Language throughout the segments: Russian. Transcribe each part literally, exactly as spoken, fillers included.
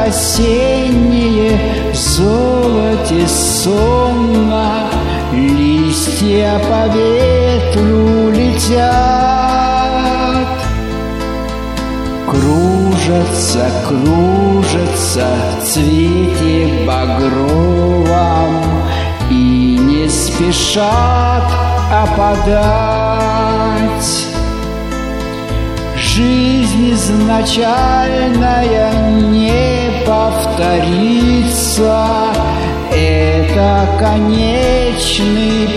осенние в золоте сонно, листья по ветру летят. Кружатся, кружатся в цвете багровом и не спешат опадать. Жизнь изначальная не повторится, это конечный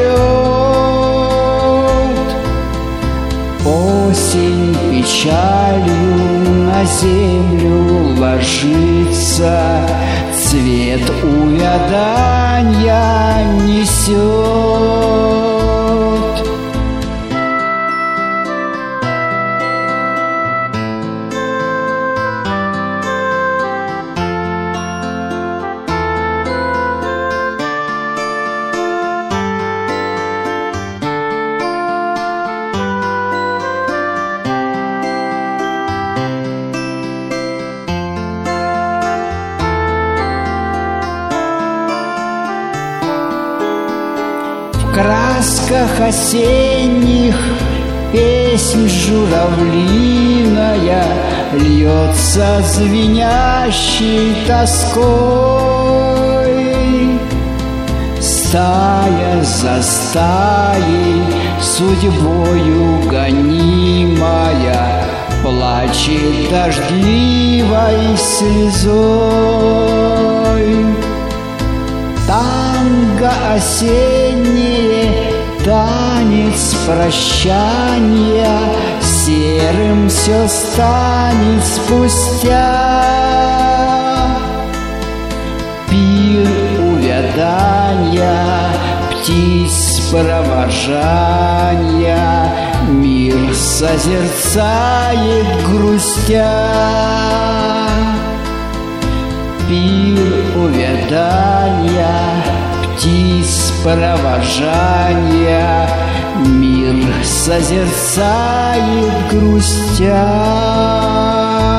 полет. Осень печалью на землю ложится, цвет увяданья несет. В красках осенних песнь журавлиная льется звенящей тоской. Стая за стаей, судьбою гонимая, плачет дождливой слезой. Танго осеннее, танец прощания, серым все станет спустя. Пир увядания, птиц провожания, мир созерцает грустя. Пир увядания, птиц провожания, мир созерцает грустя.